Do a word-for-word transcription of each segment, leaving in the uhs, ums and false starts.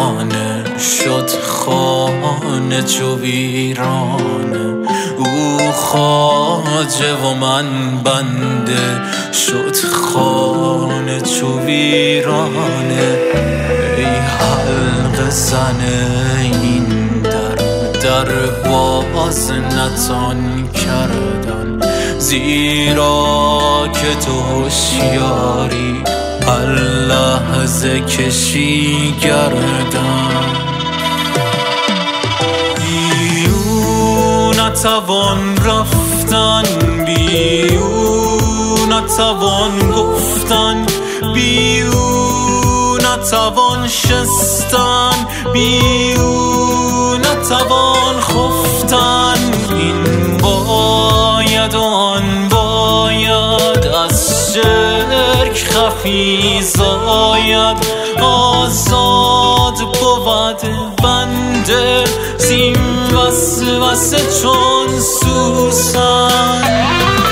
ویرانه شد خانه چو ویرانه. او خواجه و من بنده شد خانه چو ویرانه. ای حلقه زن این در در باز نتان کردن، زیرا که تو هوشیاری هر لحظه کشی گردن. بی او نتوان رفتن، بی او نتوان گفتن، بی او نتوان شستن، بی او نتوان خفتن. این باید و آن باید از شرک خفی زاید، آزاد بود بنده زین وسوسه چون سوسن.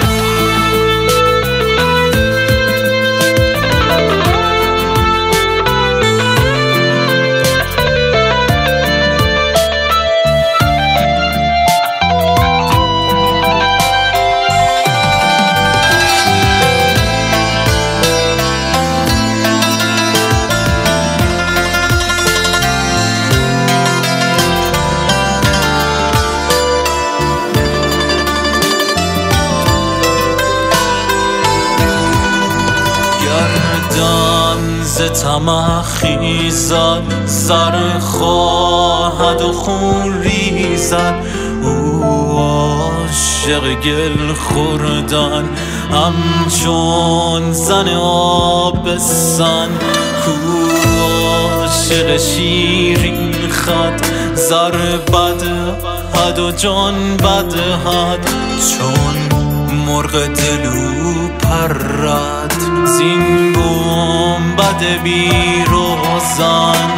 ز طمع خیزد زر خواهد و خون ریزد. او عاشق گل خوردن همچون زن آبستن، کو عاشق شیرین خد زر بدهد و جان بدهد. چون مرغ دلو پرد زین گنبد بی روزن.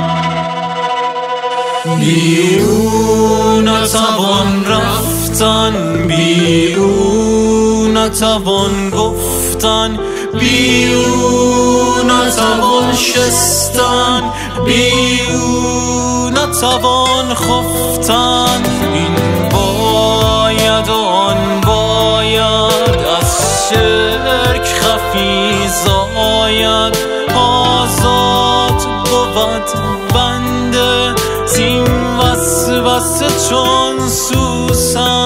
بی او نتوان رفتن، بی او نتوان گفتن، بی او نتوان شستن، بی او نتوان خفتن. این باید و آن باید از شرک خفی زاید، آزاد بود بنده زین وسوسه چون سوسن.